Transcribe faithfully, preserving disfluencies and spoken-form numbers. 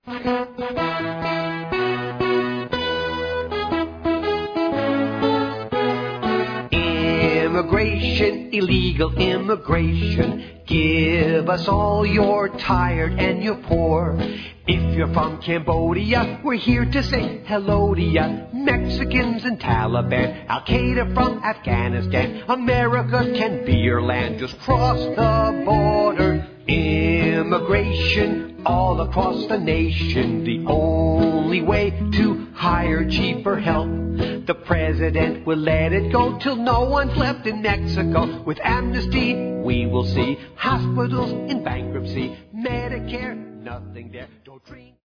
Immigration, illegal immigration. Give us all your tired and your poor. If you're from Cambodia, we're here to say hello to ya. Mexicans and Taliban, Al-Qaeda from Afghanistan. America can be your land, just cross the border. Immigration all across the nation. The only way to hire cheaper help. The president will let it go till no one's left in Mexico. With amnesty, we will see hospitals in bankruptcy. Medicare, nothing there. Don't drink.